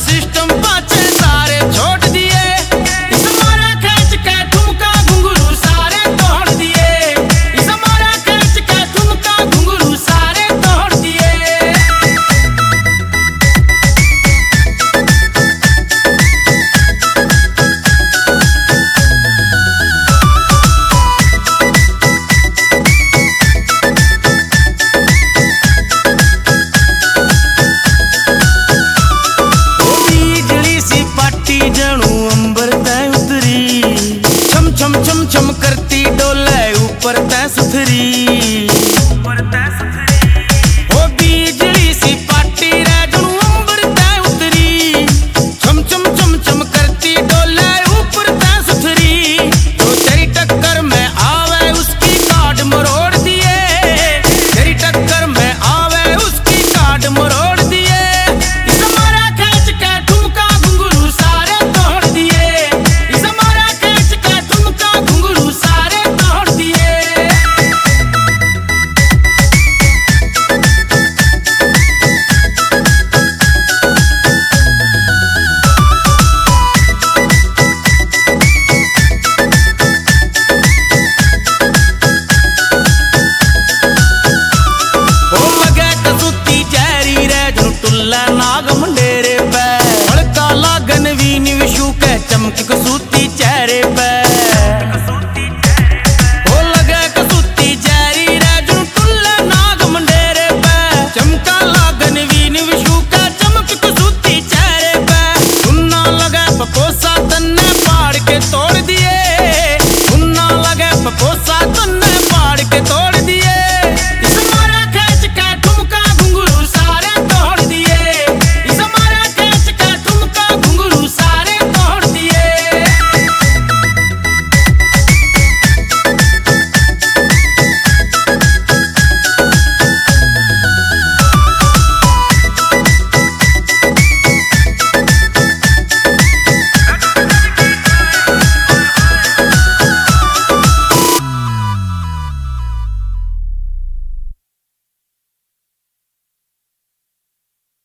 System पाचे सारे छोड़ दिए, इस मारा खींच के ठुमका घुंघरू सारे तोड़ दिए, इस मारा खींच के ठुमका घुंघरू सारे तोड़ दिए। छम करती डोले ऊपर तै सुथरी, ओ बिजली सी पाटी रे जणू अंबर तै उतरी। छम छम छम छम करती डोले ऊपर तै सुथरी, जो तेरी टक्कर में आवे उसकी काट मरोड़ दिए, तेरी टक्कर में आवे उसकी काट मरोड़ दिए। इस मारा खींच के ठुमका घुंघरू सारे तोड़ दिए, इस मारा खींच के ठुमका घुंघरू सारे तोड़ दिए। ओ लगे कसूती जहरी रे जो टुल्ला नाग मुंडे